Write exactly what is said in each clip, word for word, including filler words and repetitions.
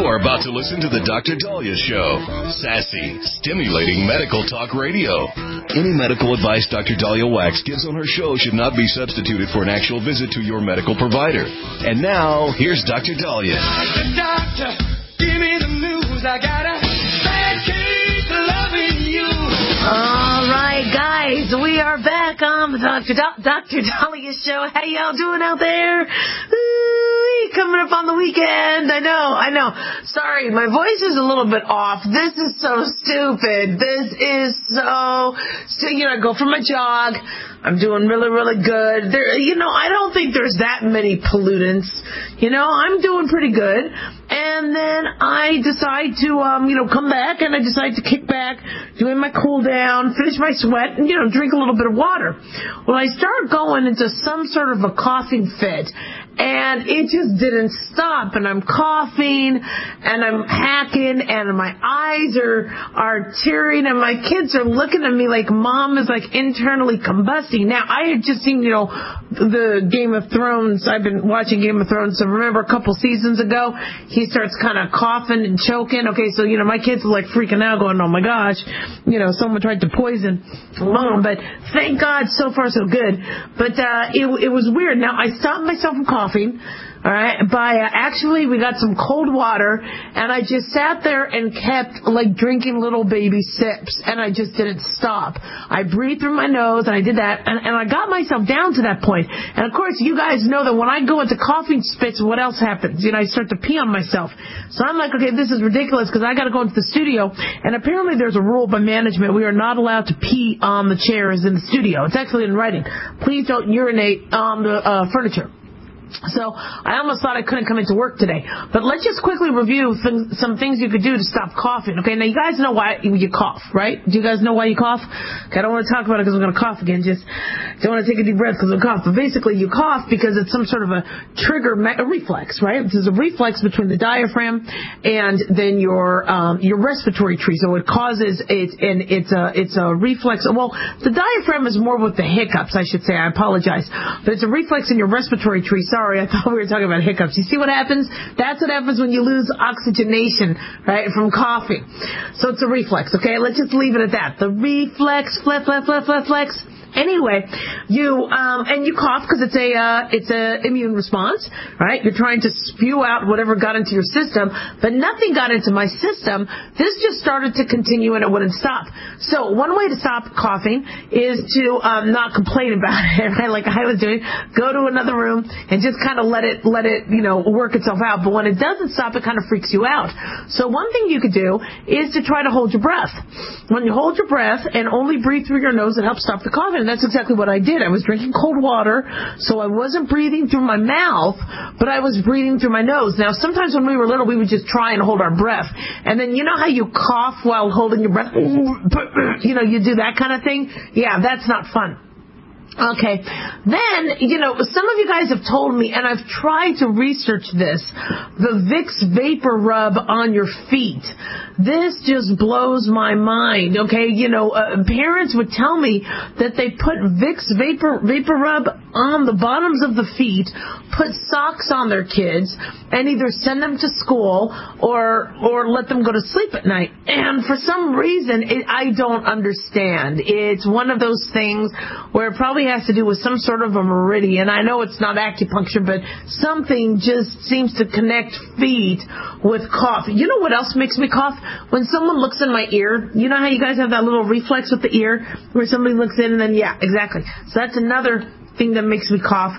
You're about to listen to the Doctor Dahlia Show. Sassy, stimulating medical talk radio. Any medical advice Doctor Dahlia Wax gives on her show should not be substituted for an actual visit to your medical provider. And now, here's Doctor Dahlia. Doctor, doctor, give me the news. I got a bad case of loving you. All right, guys, we are back on the Doctor Da- Doctor Dahlia Show. How y'all doing out there? Ooh, coming up on the weekend. I know, I know. Sorry, my voice is a little bit off. This is so stupid. This is so, so you know, I go for my jog. I'm doing really, really good. There, you know, I don't think there's that many pollutants. You know, I'm doing pretty good. And then I decide to, um, you know, come back and I decide to kick back, doing my cool down, finish my sweat, and, you know, drink a little bit of water. Well, I start going into some sort of a coughing fit. And it just didn't stop. And I'm coughing and I'm hacking and my eyes are, are tearing and my kids are looking at me like mom is like internally combusting. Now, I had just seen, you know, the Game of Thrones. I've been watching Game of Thrones. So remember a couple seasons ago, he starts kind of coughing and choking. Okay, so, you know, my kids are like freaking out going, oh my gosh, you know, someone tried to poison mom. But thank God, so far so good. But uh, it, it was weird. Now, I stopped myself from coughing. All right, by uh, actually we got some cold water, and I just sat there and kept like drinking little baby sips, and I just didn't stop. I breathed through my nose, and I did that, and, and I got myself down to that point. And of course, you guys know that when I go into coughing spits, what else happens? You know, I start to pee on myself. So I'm like, okay, this is ridiculous because I got to go into the studio, and apparently there's a rule by management: we are not allowed to pee on the chairs in the studio. It's actually in writing. Please don't urinate on the uh, furniture. So I almost thought I couldn't come into work today. But let's just quickly review th- some things you could do to stop coughing. Okay, now you guys know why you cough, right? Do you guys know why you cough? Okay, I don't want to talk about it because I'm going to cough again. Just don't want to take a deep breath because I'm cough. But basically you cough because it's some sort of a trigger, me- a reflex, right? There's a reflex between the diaphragm and then your um, your respiratory tree. So it causes it, and it's a it's a reflex. Well, the diaphragm is more with the hiccups, I should say. I apologize, but it's a reflex in your respiratory tree. Sorry. I thought we were talking about hiccups. You see what happens? That's what happens when you lose oxygenation, right, from coughing. So it's a reflex, okay? Let's just leave it at that. The reflex, flex, flex, flex, flex, flex. Anyway, you um, and you cough because it's a uh, it's a immune response, right? You're trying to spew out whatever got into your system, but nothing got into my system. This just started to continue and it wouldn't stop. So one way to stop coughing is to um, not complain about it, right? Like I was doing, go to another room and just kind of let it let it you know work itself out. But when it doesn't stop, it kind of freaks you out. So one thing you could do is to try to hold your breath. When you hold your breath and only breathe through your nose, it helps stop the coughing. And that's exactly what I did. I was drinking cold water, so I wasn't breathing through my mouth, but I was breathing through my nose. Now, sometimes when we were little, we would just try and hold our breath. And then you know how you cough while holding your breath? You know, you do that kind of thing? Yeah, that's not fun. Okay, then, you know, some of you guys have told me, and I've tried to research this, the Vicks Vapor Rub on your feet. This just blows my mind, okay? You know, uh, parents would tell me that they put Vicks Vapor, Vapor Rub on the bottoms of the feet, put socks on their kids, and either send them to school or or let them go to sleep at night. And for some reason, it, I don't understand. It's one of those things where it probably has to do with some sort of a meridian. I know it's not acupuncture, but something just seems to connect feet with cough. You know what else makes me cough? When someone looks in my ear. You know how you guys have that little reflex with the ear where somebody looks in and then, yeah, exactly. So that's another thing that makes me cough.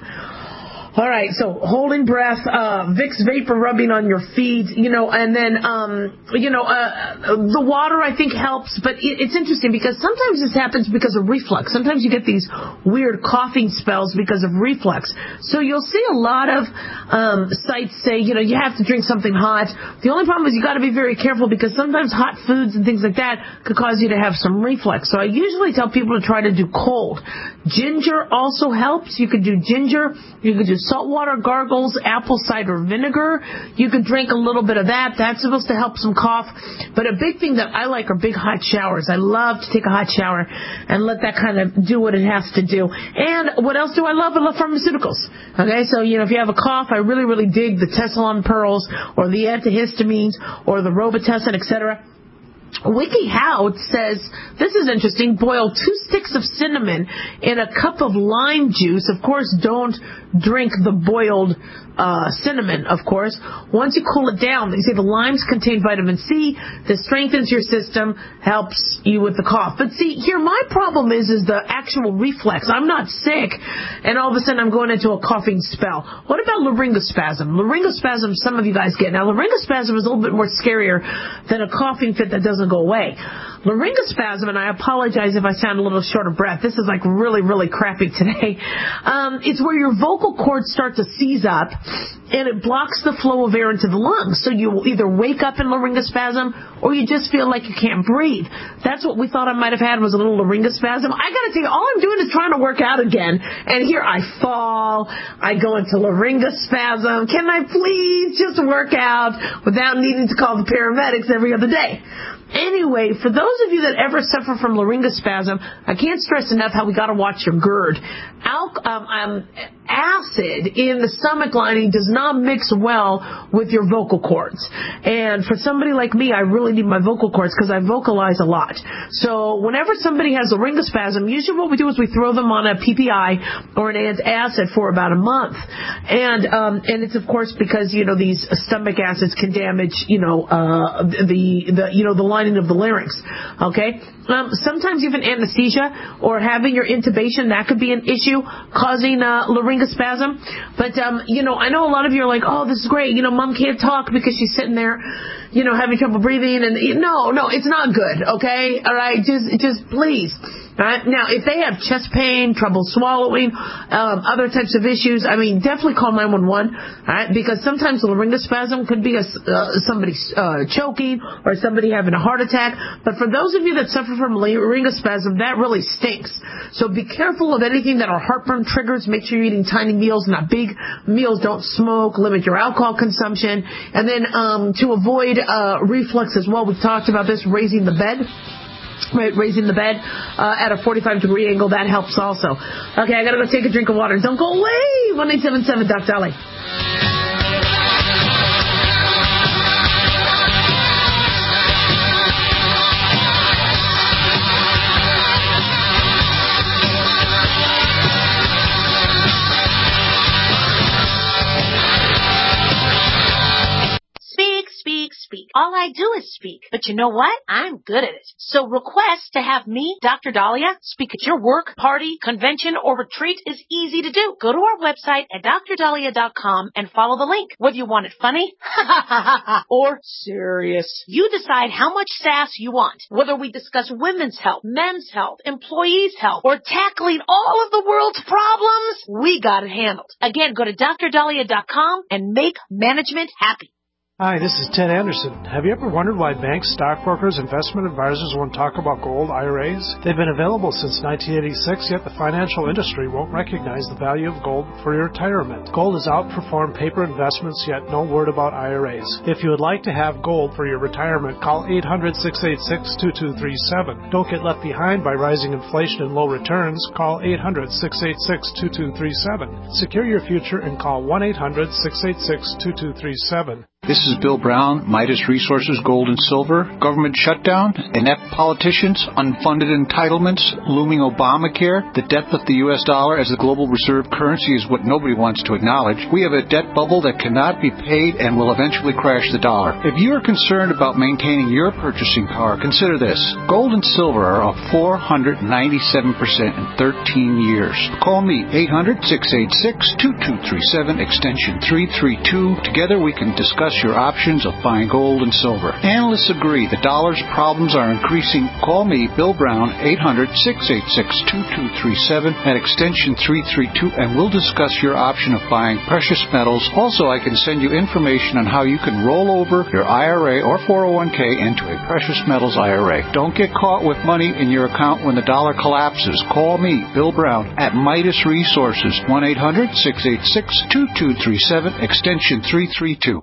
All right, so holding breath, uh, Vicks Vapor rubbing on your feet, you know, and then, um, you know, uh, the water I think helps, but it, it's interesting because sometimes this happens because of reflux. Sometimes you get these weird coughing spells because of reflux. So you'll see a lot of um, sites say, you know, you have to drink something hot. The only problem is you got to be very careful because sometimes hot foods and things like that could cause you to have some reflux. So I usually tell people to try to do cold. Ginger also helps. You could do ginger. You could do saltwater gargles, apple cider vinegar. You could drink a little bit of that. That's supposed to help some cough. But a big thing that I like are big hot showers. I love to take a hot shower and let that kind of do what it has to do. And what else do I love? I love pharmaceuticals. Okay, so, you know, if you have a cough, I really, really dig the Tessalon Pearls or the antihistamines or the Robitussin, et cetera. WikiHow says, this is interesting, boil two sticks of cinnamon in a cup of lime juice. Of course, don't drink the boiled uh, cinnamon, of course. Once you cool it down, they say the limes contain vitamin C. This strengthens your system, helps you with the cough. But see, here my problem is, is the actual reflex. I'm not sick, and all of a sudden I'm going into a coughing spell. What about laryngospasm? Laryngospasm, some of you guys get. Now, laryngospasm is a little bit more scarier than a coughing fit that doesn't go away. Laryngospasm, and I apologize if I sound a little short of breath. This is like really, really crappy today. Um, it's where your vocal cords start to seize up, and it blocks the flow of air into the lungs. So you will either wake up in laryngospasm, or you just feel like you can't breathe. That's what we thought I might have had, was a little laryngospasm. I got to tell you, all I'm doing is trying to work out again, and here I fall. I go into laryngospasm. Can I please just work out without needing to call the paramedics every other day? Anyway, for those of you that ever suffer from laryngospasm, I can't stress enough how we got to watch your GERD. Al- um, um, acid in the stomach lining does not mix well with your vocal cords. And for somebody like me, I really need my vocal cords because I vocalize a lot. So whenever somebody has laryngospasm, usually what we do is we throw them on a P P I or an antacid for about a month. And um, and it's of course because, you know, these stomach acids can damage, you know, uh, the the you know the lining of the larynx. Okay. Um, sometimes even anesthesia or having your intubation, that could be an issue causing uh, laryngospasm. But, um, you know, I know a lot of you are like, oh, this is great. You know, mom can't talk because she's sitting there, you know, having trouble breathing. And no, no, it's not good. Okay. All right. Just, just please. All right. Now, if they have chest pain, trouble swallowing, um, other types of issues, I mean, definitely call nine one one. All right. Because sometimes the laryngospasm could be a, uh, somebody uh, choking or somebody having a heart attack. But for those of you that suffer from laryngospasm, that really stinks. So be careful of anything that are heartburn triggers. Make sure you're eating tiny meals, not big meals. Don't smoke. Limit your alcohol consumption. And then um, to avoid uh, reflux as well, we've talked about this, raising the bed. Right, raising the bed uh, at a forty-five degree angle, that helps also. Okay, I gotta go take a drink of water. Don't go away. one eight seven seven Doc Dolly. Speak. All I do is speak. But you know what? I'm good at it. So request to have me, Doctor Dahlia, speak at your work, party, convention, or retreat is easy to do. Go to our website at D R dahlia dot com and follow the link. Whether you want it funny or serious, you decide how much sass you want. Whether we discuss women's health, men's health, employees' health, or tackling all of the world's problems, we got it handled. Again, go to D R dahlia dot com and make management happy. Hi, this is Ted Anderson. Have you ever wondered why banks, stockbrokers, investment advisors won't talk about gold I R As? They've been available since nineteen eighty-six, yet the financial industry won't recognize the value of gold for your retirement. Gold has outperformed paper investments, yet no word about I R As. If you would like to have gold for your retirement, call eight hundred, six eight six, two two three seven. Don't get left behind by rising inflation and low returns. Call eight hundred, six eight six, two two three seven. Secure your future and call one eight hundred, six eight six, two two three seven. This is Bill Brown, Midas Resources Gold and Silver, government shutdown, inept politicians, unfunded entitlements, looming Obamacare, the death of the U S dollar as the global reserve currency is what nobody wants to acknowledge. We have a debt bubble that cannot be paid and will eventually crash the dollar. If you are concerned about maintaining your purchasing power, consider this. Gold and silver are up four hundred ninety-seven percent in thirteen years. Call me, eight hundred, six eight six, two two three seven, extension three three two. Together we can discuss your options of buying gold and silver. Analysts agree the dollar's problems are increasing. Call me, Bill Brown, eight hundred, six eight six, two two three seven at extension three three two, and we'll discuss your option of buying precious metals. Also, I can send you information on how you can roll over your I R A or four oh one k into a precious metals I R A. Don't get caught with money in your account when the dollar collapses. Call me, Bill Brown, at Midas Resources, one eight hundred, six eight six, two two three seven, extension three three two.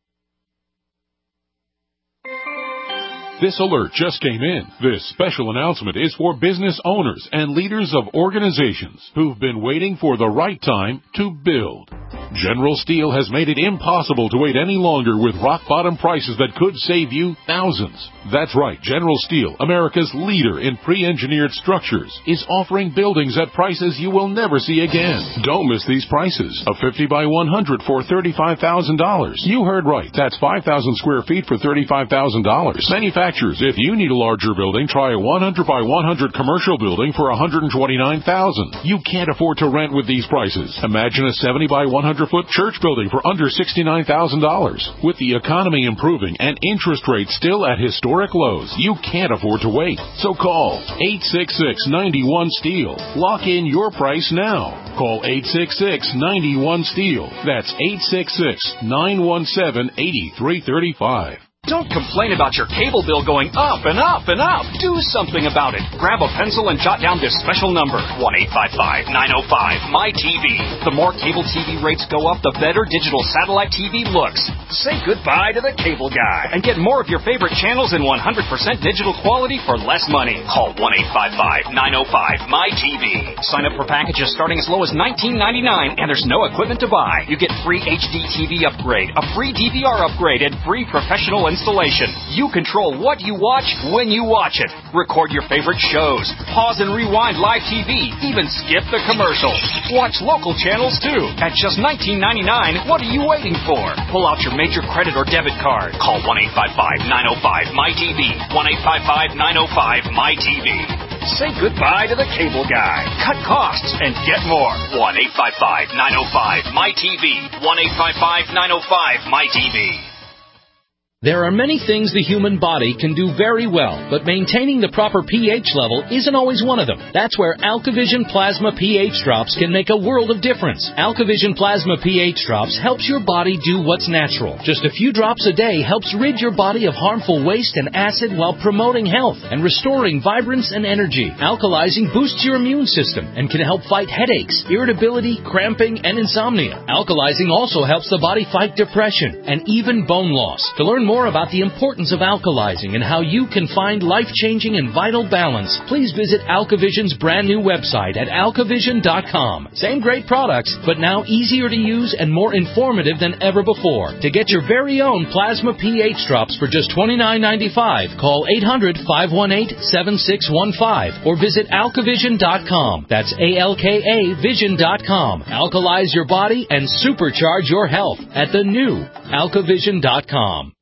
This alert just came in. This special announcement is for business owners and leaders of organizations who've been waiting for the right time to build. General Steel has made it impossible to wait any longer with rock-bottom prices that could save you thousands. That's right, General Steel, America's leader in pre-engineered structures, is offering buildings at prices you will never see again. Don't miss these prices. A fifty by one hundred for thirty-five thousand dollars. You heard right. That's five thousand square feet for thirty-five thousand dollars. Manufacturers, if you need a larger building, try a one hundred by one hundred commercial building for one hundred twenty-nine thousand dollars. You can't afford to rent with these prices. Imagine a seventy by one hundred foot church building for under sixty-nine thousand dollars. With the economy improving and interest rates still at historic lows, you can't afford to wait. So call eight six six, nine one, STEEL. Lock in your price now. Call eight six six, nine one, STEEL. That's eight six six, nine one seven, eight three three five. Don't complain about your cable bill going up and up and up. Do something about it. Grab a pencil and jot down this special number, one eight five five, nine oh five, M Y T V. The more cable T V rates go up, the better digital satellite T V looks. Say goodbye to the cable guy and get more of your favorite channels in one hundred percent digital quality for less money. Call one eight five five, nine oh five, M Y T V. Sign up for packages starting as low as nineteen ninety-nine, and there's no equipment to buy. You get free H D T V upgrade, a free D V R upgrade, and free professional installation. You control what you watch when you watch it. Record your favorite shows. Pause and rewind live T V. Even skip the commercials. Watch local channels too. At just nineteen ninety-nine, what are you waiting for? Pull out your major credit or debit card. Call one eight five five, nine oh five, M Y T V. one eight five five, nine oh five, M Y T V. Say goodbye to the cable guy. Cut costs and get more. one eight five five, nine oh five, M Y T V. one eight five five, nine oh five, M Y T V. There are many things the human body can do very well, but maintaining the proper pH level isn't always one of them. That's where AlkaVision Plasma pH Drops can make a world of difference. AlkaVision Plasma pH Drops helps your body do what's natural. Just a few drops a day helps rid your body of harmful waste and acid while promoting health and restoring vibrance and energy. Alkalizing boosts your immune system and can help fight headaches, irritability, cramping, and insomnia. Alkalizing also helps the body fight depression and even bone loss. To learn more more about the importance of alkalizing and how you can find life-changing and vital balance, please visit AlkaVision's brand new website at alkavision dot com. Same great products, but now easier to use and more informative than ever before. To get your very own Plasma pH Drops for just twenty-nine ninety-five, call eight hundred, five one eight, seven six one five or visit alkavision dot com. That's A L K A vision dot com. Alkalize your body and supercharge your health at the new alkavision dot com.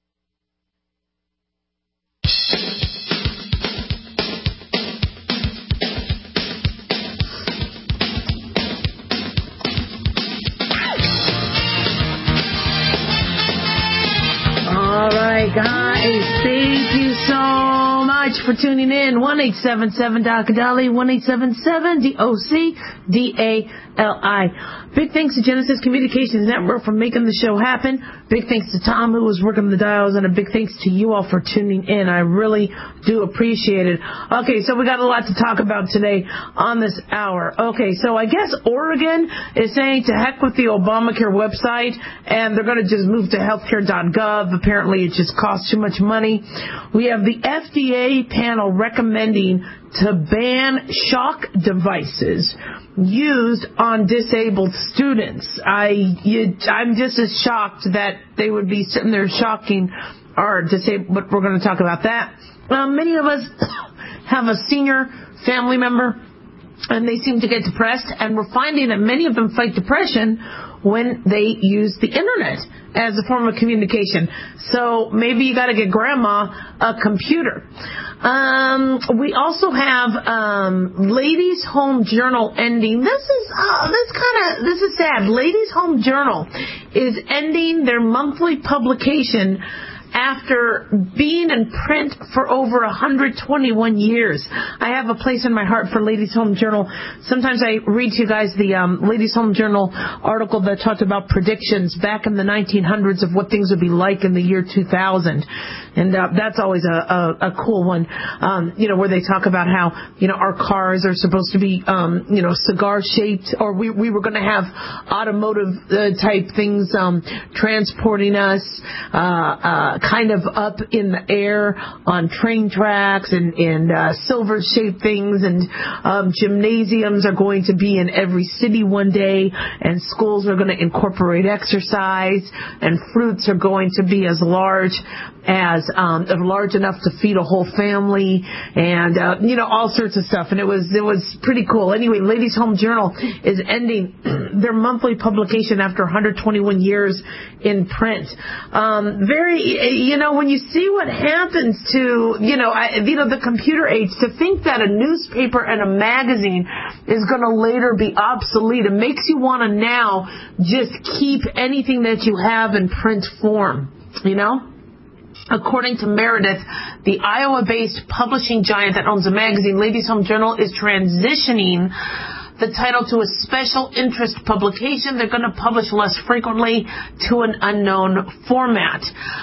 All right, guys, thank you so much for tuning in. one eight seven seven D O C D A L I, one eight seven seven D O C D A L I. Big thanks to Genesis Communications Network for making the show happen. Big thanks to Tom, who was working the dials, and a big thanks to you all for tuning in. I really do appreciate it. Okay, so we got a lot to talk about today on this hour. Okay, so I guess Oregon is saying to heck with the Obamacare website, and they're going to just move to healthcare dot gov. Apparently, it just costs too much money. We have the F D A panel recommending to ban shock devices used on disabled students. I, you, I'm just as shocked that they would be sitting there shocking our disabled, but we're going to talk about that. Um, many of us have a senior family member, and they seem to get depressed, and we're finding that many of them fight depression when they use the internet as a form of communication. So maybe you got to get grandma a computer. Um, we also have um, Ladies Home Journal ending. This is uh, this kind of this is sad. Ladies Home Journal is ending their monthly publication after being in print for over one hundred twenty-one years. I have a place in my heart for Ladies Home Journal. Sometimes I read to you guys the um, Ladies Home Journal article that talked about predictions back in the nineteen hundreds of what things would be like in the year two thousand. And uh, that's always a, a, a cool one, um, you know, where they talk about how, you know, our cars are supposed to be, um, you know, cigar-shaped, or we, we were going to have automotive-type uh, things um, transporting us uh, uh, kind of up in the air on train tracks, and, and uh, silver-shaped things, and um, gymnasiums are going to be in every city one day, and schools are going to incorporate exercise, and fruits are going to be as large as um, large enough to feed a whole family, and uh, you know, all sorts of stuff. And it was it was pretty cool. Anyway, Ladies Home Journal is ending their monthly publication after one hundred twenty-one years in print. Um, very, you know, when you see what happens to, you know, I, you know, the computer age, to think that a newspaper and a magazine is going to later be obsolete, it makes you want to now just keep anything that you have in print form, you know? According to Meredith, the Iowa-based publishing giant that owns a magazine, Ladies Home Journal, is transitioning the title to a special interest publication. They're going to publish less frequently to an unknown format.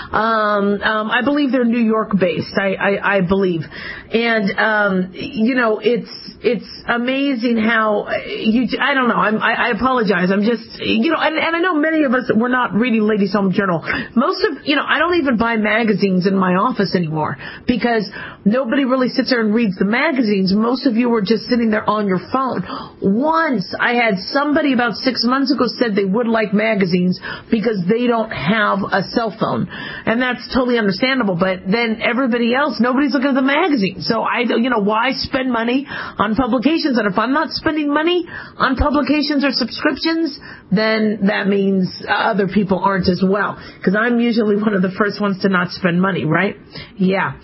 Um, um, I believe they're New York-based, I, I, I believe. And, um, you know, it's it's amazing how you, I don't know, I'm, I, I apologize. I'm just, you know, and, and I know many of us, we're not reading Ladies Home Journal. Most of, you know, I don't even buy magazines in my office anymore because nobody really sits there and reads the magazines. Most of you are just sitting there on your phone. Once I had somebody about six months ago said they would like magazines because they don't have a cell phone. And that's totally understandable. But then everybody else, nobody's looking at the magazine. So I, you know, why spend money on publications? And if I'm not spending money on publications or subscriptions, then that means other people aren't as well. Because I'm usually one of the first ones to not spend money, right? Yeah.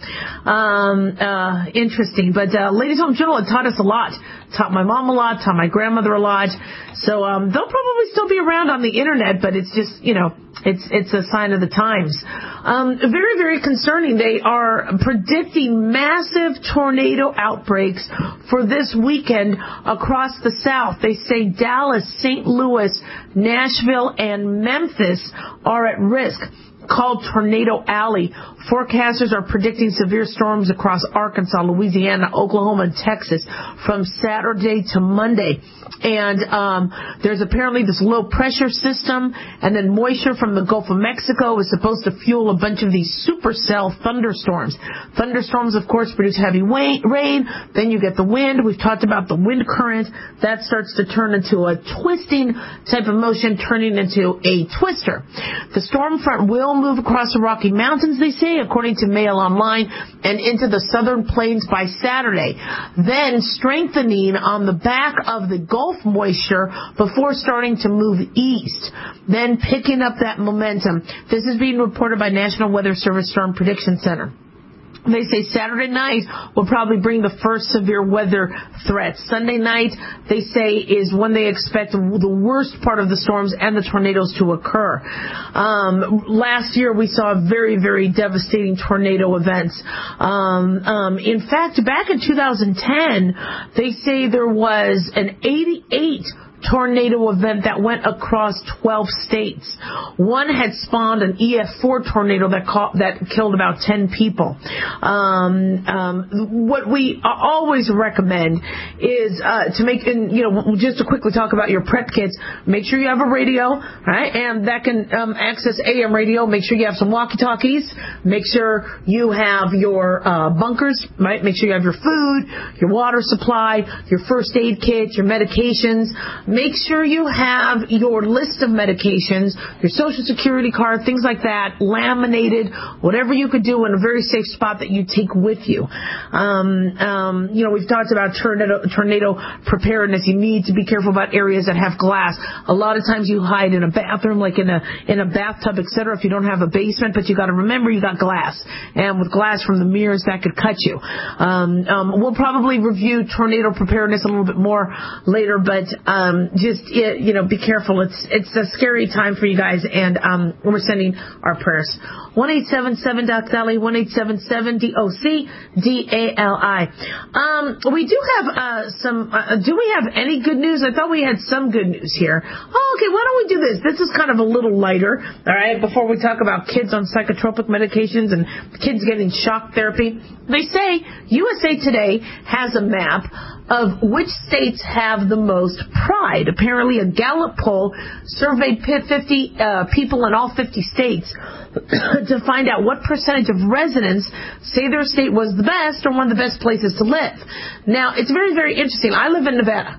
Um, uh, interesting. But uh, Ladies Home Journal had taught us a lot. Taught my mom a lot, taught my grandmother a lot. So um, they'll probably still be around on the internet, but it's just, you know, it's it's a sign of the times. Um, very, very concerning. They are predicting massive tornado outbreaks for this weekend across the South. They say Dallas, Saint Louis, Nashville, and Memphis are at risk. Called Tornado Alley. Forecasters are predicting severe storms across Arkansas, Louisiana, Oklahoma, and Texas from Saturday to Monday. And um, there's apparently this low pressure system, and then moisture from the Gulf of Mexico is supposed to fuel a bunch of these supercell thunderstorms. Thunderstorms, of course, produce heavy rain. Then you get the wind. We've talked about the wind current. That starts to turn into a twisting type of motion, turning into a twister. The storm front will move across the Rocky Mountains, they say, according to Mail Online, and into the southern plains by Saturday, then strengthening on the back of the Gulf moisture before starting to move east, then picking up that momentum. This is being reported by National Weather Service Storm Prediction Center. They say Saturday night will probably bring the first severe weather threat. Sunday night, they say, is when they expect the worst part of the storms and the tornadoes to occur. Um, last year, we saw very, very devastating tornado events. Um, um, in fact, back in two thousand ten, they say there was an eighty-eight tornado event that went across twelve states. One had spawned an E F four tornado that caught, that killed about ten people. Um, um, what we always recommend is uh, to make, and you know, just to quickly talk about your prep kits. Make sure you have a radio, right, and that can um, access A M radio. Make sure you have some walkie-talkies. Make sure you have your uh, bunkers, right? Make sure you have your food, your water supply, your first aid kit, your medications. make sure you have your list of medications, your Social Security card, things like that, laminated, whatever you could do in a very safe spot that you take with you. Um, um, you know, we've talked about tornado, tornado preparedness. You need to be careful about areas that have glass. A lot of times you hide in a bathroom, like in a in a bathtub, et cetera, if you don't have a basement, but you got to remember you got glass. And with glass from the mirrors, that could cut you. Um, um, we'll probably review tornado preparedness a little bit more later, but um, just, you know, be careful. It's it's a scary time for you guys, and um, we're sending our prayers. one eight seven seven D O C D A L I, one eight seven seven D O C D A L I. Um, we do have uh, some, uh, do we have any good news? I thought we had some good news here. Oh, okay, why don't we do this? This is kind of a little lighter, all right, before we talk about kids on psychotropic medications and kids getting shock therapy. They say U S A Today has a map of which states have the most pride. Apparently, a Gallup poll surveyed fifty uh, people in all fifty states to find out what percentage of residents say their state was the best or one of the best places to live. Now, it's very, very interesting. I live in Nevada,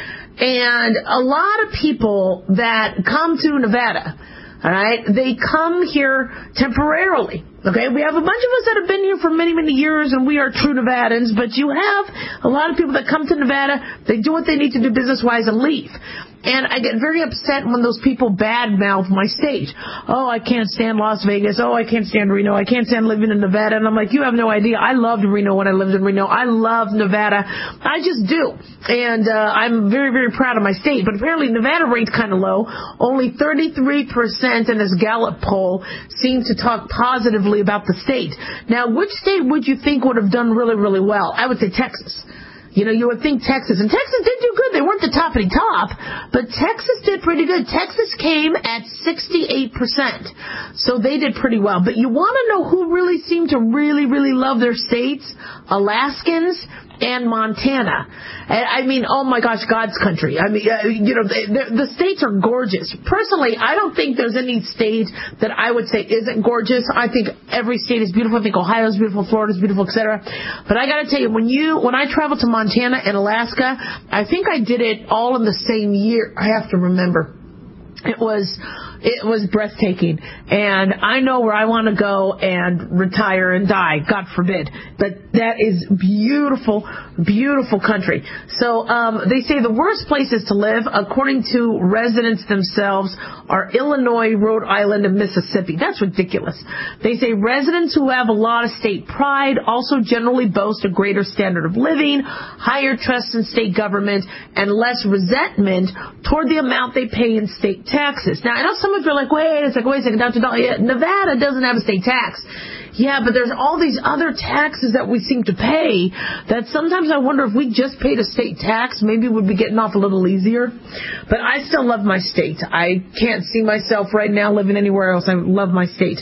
and a lot of people that come to Nevada, all right, they come here temporarily. Okay, we have a bunch of us that have been here for many, many years, and we are true Nevadans, but you have a lot of people that come to Nevada, they do what they need to do business-wise and leave. And I get very upset when those people badmouth my state. Oh, I can't stand Las Vegas. Oh, I can't stand Reno. I can't stand living in Nevada. And I'm like, you have no idea. I loved Reno when I lived in Reno. I love Nevada. I just do. And uh, I'm very, very proud of my state. But apparently Nevada rates kind of low. Only thirty-three percent in this Gallup poll seem to talk positively about the state. Now, which state would you think would have done really, really well? I would say Texas. You know, you would think Texas. And Texas did do good. They weren't the toppity top, but Texas did pretty good. Texas came at sixty-eight percent. So they did pretty well. But you want to know who really seemed to really, really love their states? Alaskans and Montana. I mean, oh my gosh, God's country. I mean, uh, you know, the, the states are gorgeous. Personally, I don't think there's any state that I would say isn't gorgeous. I think every state is beautiful. I think Ohio is beautiful, Florida is beautiful, et cetera. But I got to tell you, when you when I traveled to Montana and Alaska, I think I did it all in the same year. I have to remember. It was it was breathtaking, and I know where I want to go and retire and die, God forbid. But that is beautiful, beautiful country. So um, they say the worst places to live, according to residents themselves, are Illinois, Rhode Island, and Mississippi. That's ridiculous. They say residents who have a lot of state pride also generally boast a greater standard of living, higher trust in state government, and less resentment toward the amount they pay in state taxes. Now, I know some of you are like, wait a second, wait a second, Doctor Dahlia, Nevada doesn't have a state tax. Yeah, but there's all these other taxes that we seem to pay that sometimes I wonder if we just paid a state tax, maybe we'd be getting off a little easier. But I still love my state. I can't see myself right now living anywhere else. I love my state.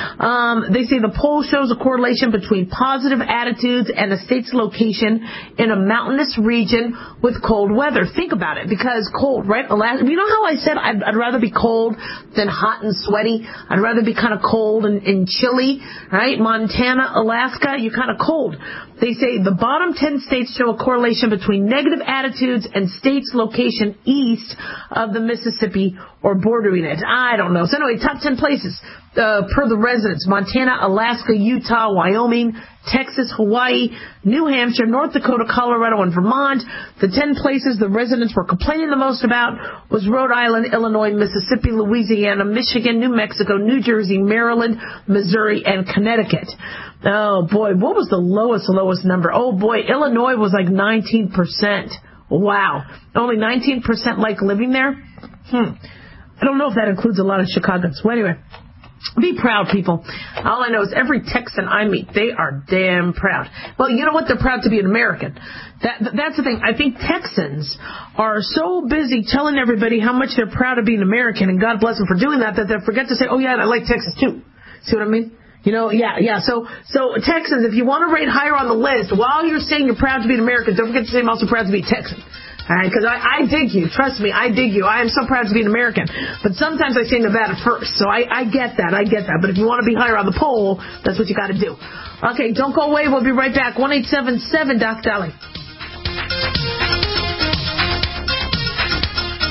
Um, they say the poll shows a correlation between positive attitudes and a state's location in a mountainous region with cold weather. Think about it, because cold, right? You know how I said I'd, I'd rather be cold than hot and sweaty? I'd rather be kind of cold and, and chilly, right? Montana, Alaska, you're kind of cold. They say the bottom ten states show a correlation between negative attitudes and states' location east of the Mississippi or bordering it. I don't know. So anyway, top ten places uh, per the residents: Montana, Alaska, Utah, Wyoming, Texas, Hawaii, New Hampshire, North Dakota, Colorado, and Vermont. The ten places the residents were complaining the most about was Rhode Island, Illinois, Mississippi, Louisiana, Michigan, New Mexico, New Jersey, Maryland, Missouri, and Connecticut. Oh, boy, what was the lowest, lowest number? Oh, boy, Illinois was like nineteen percent. Wow. Only nineteen percent like living there? Hmm. I don't know if that includes a lot of Chicagoans. Well, anyway. Be proud, people. All I know is every Texan I meet, they are damn proud. Well, you know what? They're proud to be an American. That, that's the thing. I think Texans are so busy telling everybody how much they're proud of being American, and God bless them for doing that, that they forget to say, oh, yeah, I like Texas, too. See what I mean? You know, yeah, yeah. So, so Texans, if you want to rate higher on the list, while you're saying you're proud to be an American, don't forget to say I'm also proud to be a Texan. All right, because I, I dig you. Trust me, I dig you. I am so proud to be an American. But sometimes I say Nevada first, so I, I get that. I get that. But if you want to be higher on the poll, that's what you got to do. Okay, don't go away. We'll be right back. one eight seven seven Doc Dolly.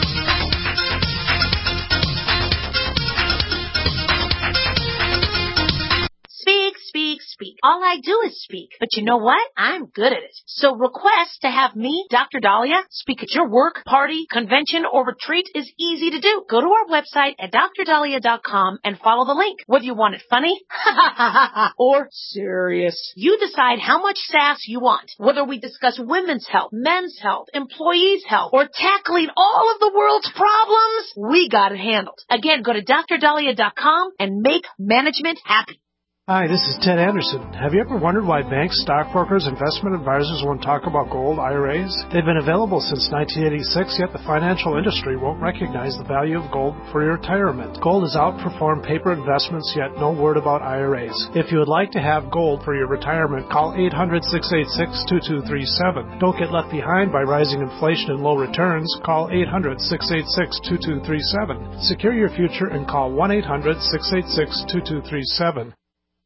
All I do is speak. But you know what? I'm good at it. So request to have me, Doctor Dahlia, speak at your work, party, convention, or retreat is easy to do. Go to our website at d r dahlia dot com and follow the link. Whether you want it funny or serious, you decide how much sass you want. Whether we discuss women's health, men's health, employees' health, or tackling all of the world's problems, we got it handled. Again, go to d r dahlia dot com and make management happy. Hi, this is Ted Anderson. Have you ever wondered why banks, stockbrokers, investment advisors won't talk about gold I R As? They've been available since nineteen eighty-six, yet the financial industry won't recognize the value of gold for your retirement. Gold has outperformed paper investments, yet no word about I R As. If you would like to have gold for your retirement, call eight hundred, six eight six, two two three seven. Don't get left behind by rising inflation and low returns. Call eight hundred, six eight six, two two three seven. Secure your future and call one eight hundred, six eight six, two two three seven.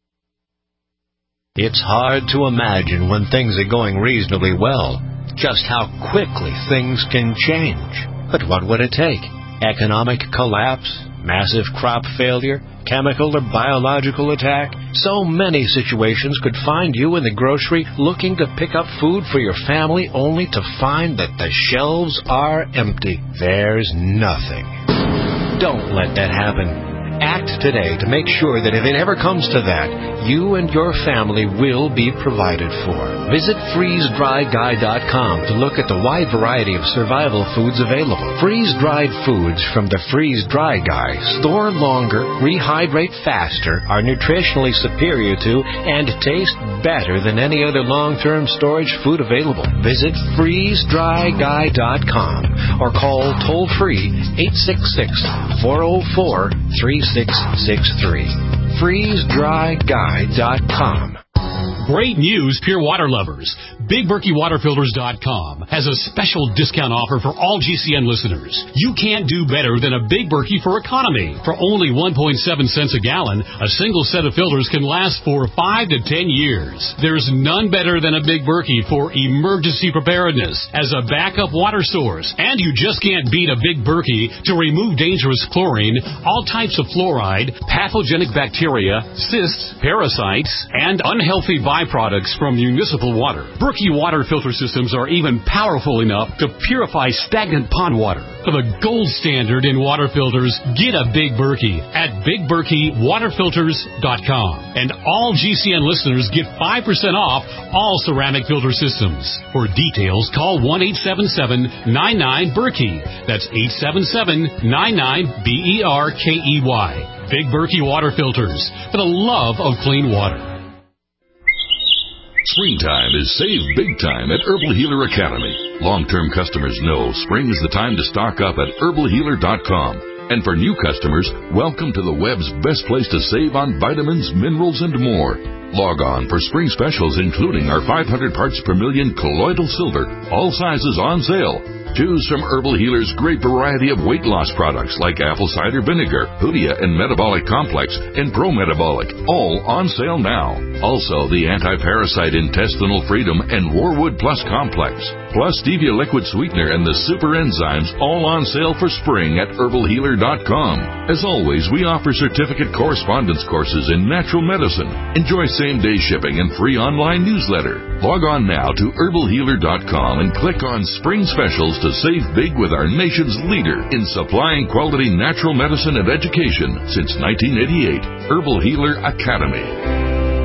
It's hard to imagine when things are going reasonably well, just how quickly things can change. But what would it take? Economic collapse? Massive crop failure? Chemical or biological attack? So many situations could find you in the grocery looking to pick up food for your family only to find that the shelves are empty. There's nothing. Don't let that happen. Act today to make sure that if it ever comes to that, you and your family will be provided for. Visit freeze dry guy dot com to look at the wide variety of survival foods available. Freeze-dried foods from the Freeze Dry Guy store longer, rehydrate faster, are nutritionally superior to, and taste better than any other long-term storage food available. Visit freeze dry guy dot com or call toll-free eight six six, four oh four, three six six three. freeze dry guy dot com. Great news, Pure Water lovers. Big Berkey Water Filters dot com has a special discount offer for all G C N listeners. You can't do better than a Big Berkey for economy. For only one point seven cents a gallon, a single set of filters can last for five to ten years. There's none better than a Big Berkey for emergency preparedness as a backup water source. And you just can't beat a Big Berkey to remove dangerous chlorine, all types of fluoride, pathogenic bacteria, cysts, parasites, and unhealthy byproducts from municipal water. Berkey water filter systems are even powerful enough to purify stagnant pond water. For the gold standard in water filters, get a Big Berkey at Big Berkey Water Filters dot com. And all G C N listeners get five percent off all ceramic filter systems. For details, call one eight seven seven, nine nine, Berkey. That's eight seven seven, nine nine, B E R K E Y. Big Berkey Water Filters, for the love of clean water. Springtime is save big time at Herbal Healer Academy. Long-term customers know spring is the time to stock up at herbal healer dot com. And for new customers, welcome to the web's best place to save on vitamins, minerals, and more. Log on for spring specials including our five hundred parts per million colloidal silver, all sizes on sale. Choose from Herbal Healer's great variety of weight loss products like apple cider vinegar, Hoodia and Metabolic Complex, and Pro Metabolic, all on sale now. Also, the Anti-Parasite Intestinal Freedom and Warwood Plus Complex, plus Stevia Liquid Sweetener and the Super Enzymes, all on sale for spring at herbal healer dot com. As always, we offer certificate correspondence courses in natural medicine. Enjoy same-day shipping and free online newsletter. Log on now to herbal healer dot com and click on Spring Specials to save big with our nation's leader in supplying quality natural medicine and education since nineteen eighty-eight, Herbal Healer Academy.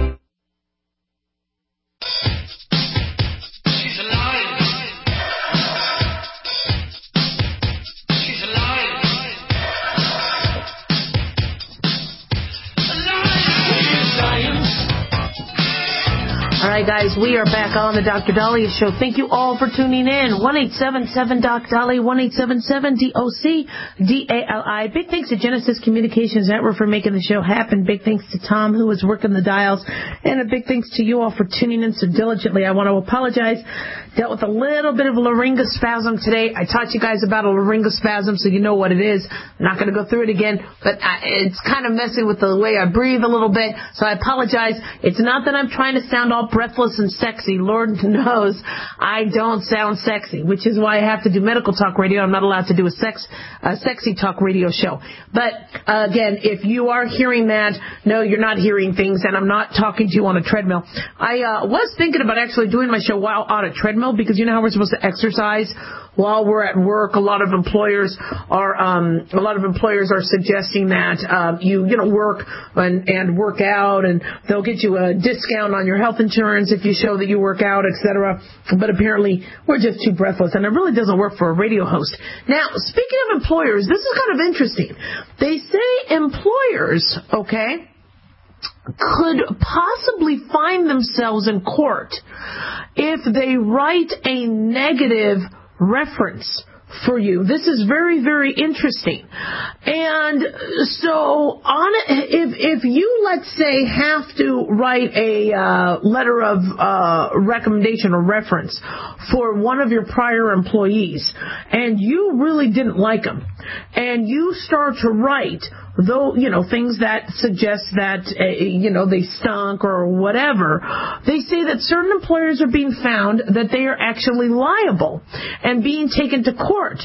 All right, guys, we are back on the Doctor Dahlia Show. Thank you all for tuning in. one eight seven seven, D O C, Dahlia, one eight seven seven, D O C, D A L I. Big thanks to Genesis Communications Network for making the show happen. Big thanks to Tom, who was working the dials. And a big thanks to you all for tuning in so diligently. I want to apologize. Dealt with a little bit of a laryngospasm today. I taught you guys about a laryngospasm, so you know what it is. I'm not going to go through it again, but I, it's kind of messing with the way I breathe a little bit, so I apologize. It's not that I'm trying to sound all breathless and sexy. Lord knows I don't sound sexy, which is why I have to do medical talk radio. I'm not allowed to do a sex, a sexy talk radio show. But uh, again, if you are hearing that, no, you're not hearing things, and I'm not talking to you on a treadmill. I uh, was thinking about actually doing my show while on a treadmill, because you know how we're supposed to exercise while we're at work. A lot of employers are um, a lot of employers are suggesting that um, you you know work and, and work out, and they'll get you a discount on your health insurance if you show that you work out, et cetera. But apparently we're just too breathless, and it really doesn't work for a radio host. Now, speaking of employers, this is kind of interesting. They say employers, okay, could possibly find themselves in court if they write a negative reference for you. This is very, very interesting. And so on, if if you, let's say, have to write a uh, letter of uh, recommendation or reference for one of your prior employees, and you really didn't like them, and you start to write though, you know, things that suggest that, uh, you know, they stunk or whatever, they say that certain employers are being found that they are actually liable and being taken to court.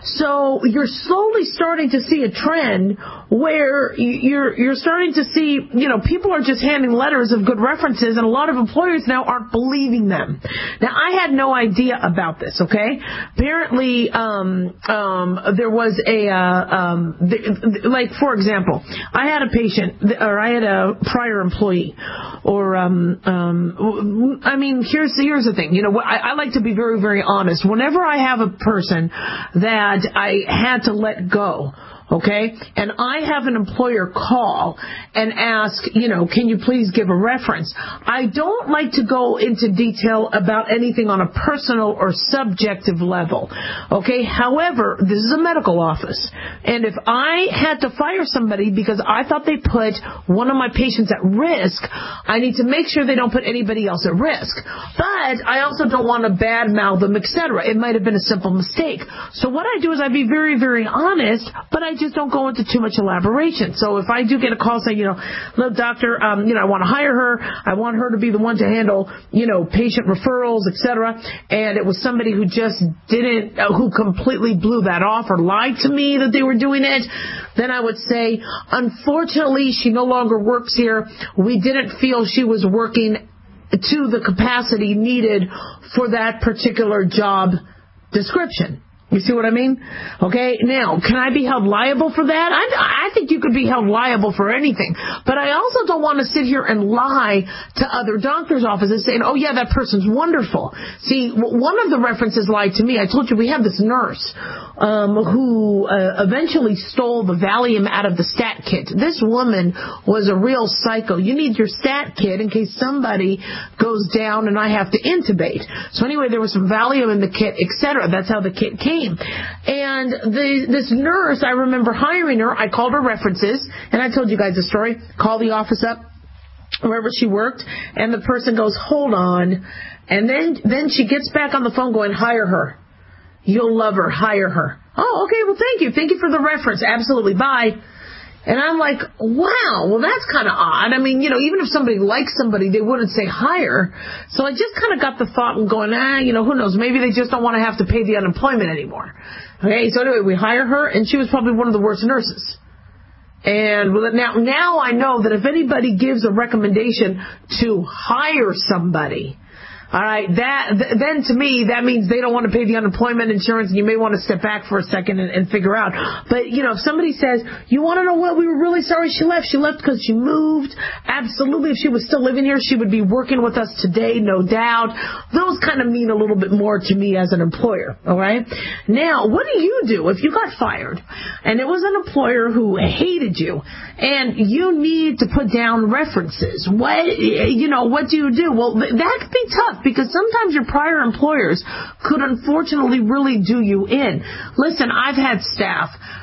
So you're slowly starting to see a trend where you're you're starting to see, you know, people are just handing letters of good references, and a lot of employers now aren't believing them. Now, I had no idea about this, okay? Apparently, um, um, there was a, uh, um, th- like, for example, I had a patient, or I had a prior employee, or, um, um, I mean, here's, here's the thing, you know, I, I like to be very, very honest. Whenever I have a person that I had to let go, okay, and I have an employer call and ask, you know, can you please give a reference? I don't like to go into detail about anything on a personal or subjective level, okay? However, this is a medical office, and if I had to fire somebody because I thought they put one of my patients at risk, I need to make sure they don't put anybody else at risk. But I also don't want to badmouth them, et cetera. It might have been a simple mistake. So what I do is I be very, very honest, but I just don't go into too much elaboration. So if I do get a call saying, you know, look, doctor, um, you know, I want to hire her. I want her to be the one to handle, you know, patient referrals, et cetera. And it was somebody who just didn't, uh, who completely blew that off or lied to me that they were doing it. Then I would say, unfortunately, she no longer works here. We didn't feel she was working to the capacity needed for that particular job description. You see what I mean? Okay, now, can I be held liable for that? I, I think you could be held liable for anything. But I also don't want to sit here and lie to other doctors' offices saying, oh, yeah, that person's wonderful. See, one of the references lied to me. I told you we have this nurse um, who uh, eventually stole the Valium out of the stat kit. This woman was a real psycho. You need your stat kit in case somebody goes down and I have to intubate. So anyway, there was some Valium in the kit, et cetera. That's how the kit came. And the, this nurse, I remember hiring her. I called her references, and I told you guys the story. Call the office up, wherever she worked, and the person goes, hold on. And then, then she gets back on the phone going, hire her. You'll love her. Hire her. Oh, okay, well, thank you. Thank you for the reference. Absolutely. Bye. And I'm like, wow, well, that's kind of odd. I mean, you know, even if somebody likes somebody, they wouldn't say hire. So I just kind of got the thought and going, ah, you know, who knows? Maybe they just don't want to have to pay the unemployment anymore. Okay, so anyway, we hire her, and she was probably one of the worst nurses. And now, now I know that if anybody gives a recommendation to hire somebody, all right, that th- then to me, that means they don't want to pay the unemployment insurance, and you may want to step back for a second and, and figure out. But, you know, if somebody says, you want to know what, we were really sorry she left. She left because she moved. Absolutely. If she was still living here, she would be working with us today, no doubt. Those kind of mean a little bit more to me as an employer, all right? Now, what do you do if you got fired, and it was an employer who hated you, and you need to put down references? What, you know, what do you do? Well, th- that could be tough, because sometimes your prior employers could unfortunately really do you in. Listen, I've had staff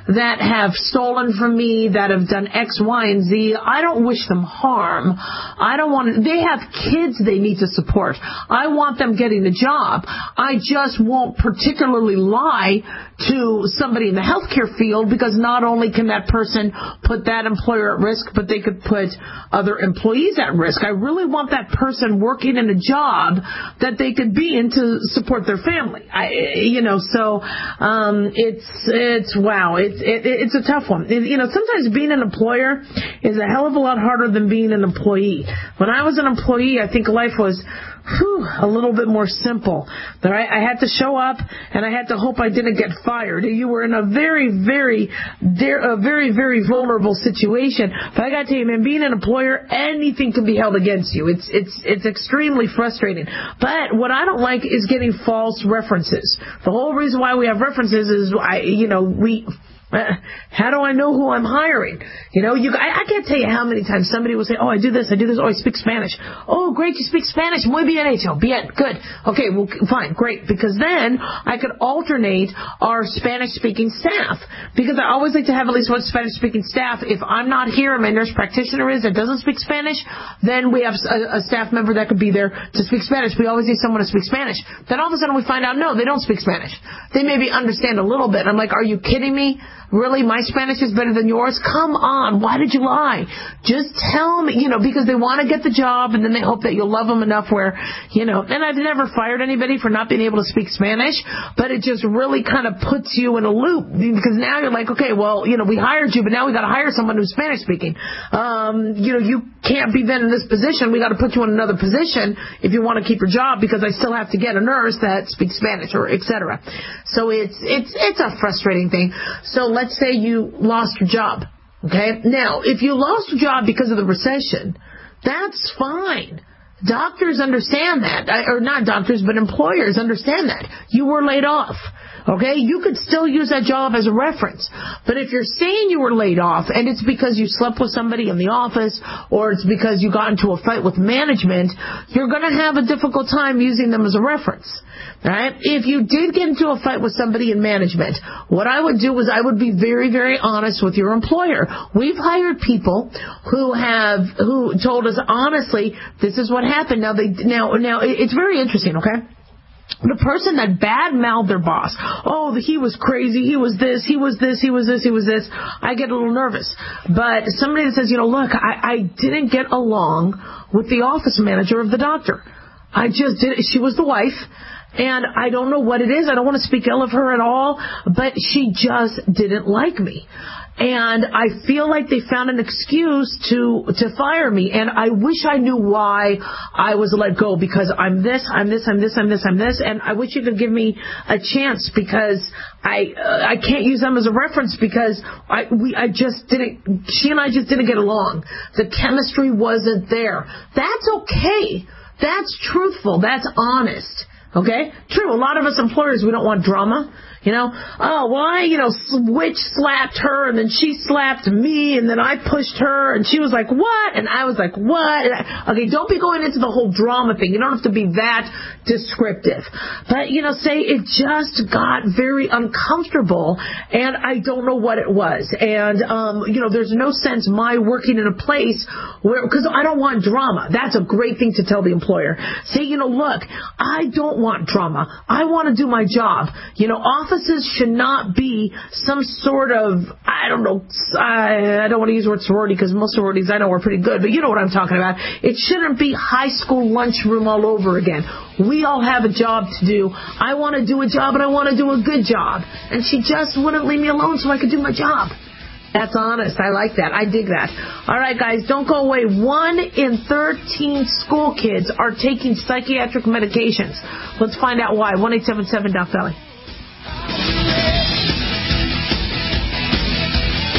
that have stolen from me, that have done X, Y, and Z. I don't wish them harm. I don't want to, they have kids they need to support. I want them getting a job. I just won't particularly lie to somebody in the healthcare field, because not only can that person put that employer at risk, but they could put other employees at risk. I really want that person working in a job that they could be in to support their family. I, you know, so um, it's it's wow, it's it, it's a tough one. It, you know, sometimes being an employer is a hell of a lot harder than being an employee. When I was an employee, I think life was Whew, a little bit more simple. But I, I had to show up, and I had to hope I didn't get fired. You were in a very, very, a very, very vulnerable situation. But I got to tell you, man, being an employer, anything can be held against you. It's it's it's extremely frustrating. But what I don't like is getting false references. The whole reason why we have references is, I, you know, we. Uh, how do I know who I'm hiring? You know, you, I, I can't tell you how many times somebody will say, oh, I do this, I do this, oh, I speak Spanish. Oh, great, you speak Spanish. Muy bien hecho. Bien, good. Okay, well, fine, great. Because then I could alternate our Spanish-speaking staff. Because I always like to have at least one Spanish-speaking staff. If I'm not here and my nurse practitioner is that doesn't speak Spanish, then we have a, a staff member that could be there to speak Spanish. We always need someone to speak Spanish. Then all of a sudden we find out, no, they don't speak Spanish. They maybe understand a little bit. I'm like, are you kidding me? Really? My Spanish is better than yours? Come on. Why did you lie? Just tell me, you know, because they want to get the job, and then they hope that you'll love them enough where, you know, and I've never fired anybody for not being able to speak Spanish, but it just really kind of puts you in a loop, because now you're like, okay, well, you know, we hired you, but now we got to hire someone who's Spanish speaking. Um, you know, you can't be then in this position. We got to put you in another position if you want to keep your job, because I still have to get a nurse that speaks Spanish, or et cetera. So it's, it's, it's a frustrating thing. So let's say you lost your job, okay? Now, if you lost your job because of the recession, that's fine. Doctors understand that. Or not doctors, but employers understand that. You were laid off, okay? You could still use that job as a reference. But if you're saying you were laid off and it's because you slept with somebody in the office, or it's because you got into a fight with management, you're going to have a difficult time using them as a reference. Right? If you did get into a fight with somebody in management, what I would do is I would be very, very honest with your employer. We've hired people who have, who told us honestly, this is what happened. Now they, now, now it's very interesting, okay? The person that bad-mouthed their boss, oh, he was crazy, he was this, he was this, he was this, he was this, I get a little nervous. But somebody that says, you know, look, I, I didn't get along with the office manager of the doctor. I just did, she was the wife. And I don't know what it is. I don't want to speak ill of her at all, but she just didn't like me. And I feel like they found an excuse to to fire me. And I wish I knew why I was let go, because I'm this, I'm this, I'm this, I'm this, I'm this. And I wish you could give me a chance, because I uh, I can't use them as a reference, because I we I just didn't, she and I just didn't get along. The chemistry wasn't there. That's okay. That's truthful. That's honest. Okay? True. A lot of us employers, we don't want drama. You know, oh, well, I, you know, witch slapped her, and then she slapped me, and then I pushed her, and she was like, what? And I was like, what? And I, okay, don't be going into the whole drama thing. You don't have to be that descriptive. But, you know, say it just got very uncomfortable, and I don't know what it was. And, um, you know, there's no sense my working in a place where, because I don't want drama. That's a great thing to tell the employer. Say, you know, look, I don't want drama. I want to do my job. You know, offices should not be some sort of, I don't know, I, I don't want to use the word sorority, because most sororities I know are pretty good, but you know what I'm talking about. It shouldn't be high school lunchroom all over again. We all have a job to do. I want to do a job, and I want to do a good job. And she just wouldn't leave me alone so I could do my job. That's honest. I like that. I dig that. All right, guys, don't go away. One in thirteen school kids are taking psychiatric medications. Let's find out why. one eight seven seven Doc Valley.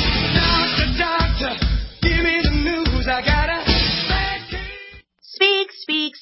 Speak, speak,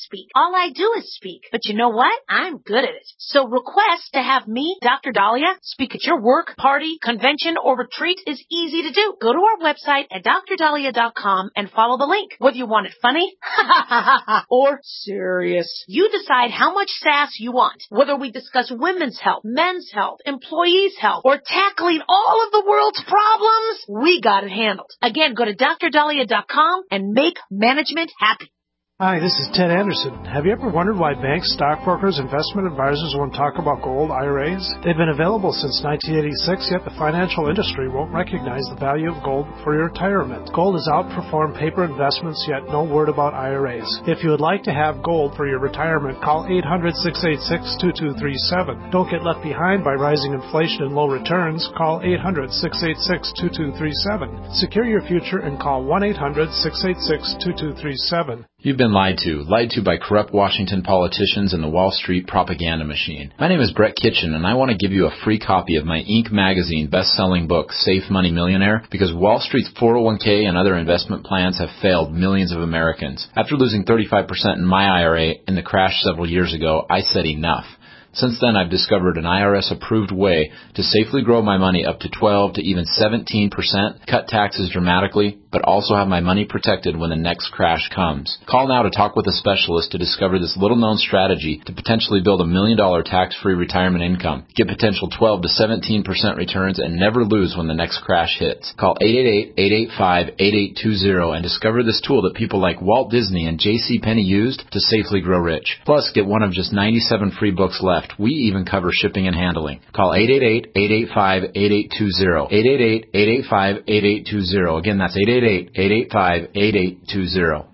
speak. All I do is speak. But you know what? I'm good at it. So request to have me, Doctor Dahlia, speak at your work, party, convention, or retreat is easy to do. Go to our website at d r dahlia dot com and follow the link. Whether you want it funny or serious, you decide how much sass you want. Whether we discuss women's health, men's health, employees' health, or tackling all of the world's problems, we got it handled. Again, go to d r dahlia dot com and make management happy. Hi, this is Ted Anderson. Have you ever wondered why banks, stockbrokers, investment advisors won't talk about gold I R As? They've been available since nineteen eighty-six, yet the financial industry won't recognize the value of gold for your retirement. Gold has outperformed paper investments, yet no word about I R As. If you would like to have gold for your retirement, call eight hundred, six eight six, two two three seven. Don't get left behind by rising inflation and low returns. Call eight hundred, six eight six, two two three seven. Secure your future and call one eight hundred, six eight six, two two three seven. You've been lied to. Lied to by corrupt Washington politicians and the Wall Street propaganda machine. My name is Brett Kitchen, and I want to give you a free copy of my Inc magazine best-selling book, Safe Money Millionaire, because Wall Street's four oh one k and other investment plans have failed millions of Americans. After losing thirty-five percent in my I R A in the crash several years ago, I said enough. Since then, I've discovered an I R S-approved way to safely grow my money up to twelve to even seventeen percent, cut taxes dramatically, but also have my money protected when the next crash comes. Call now to talk with a specialist to discover this little-known strategy to potentially build a million-dollar tax-free retirement income. Get potential twelve to seventeen percent returns and never lose when the next crash hits. Call eight eight eight, eight eight five, eight eight two zero and discover this tool that people like Walt Disney and J C Penney used to safely grow rich. Plus, get one of just ninety-seven free books left. We even cover shipping and handling. Call eight eight eight, eight eight five, eight eight two zero. eight eight eight, eight eight five, eight eight two zero. Again, that's eight eight eight, eight eight five, eight eight two zero.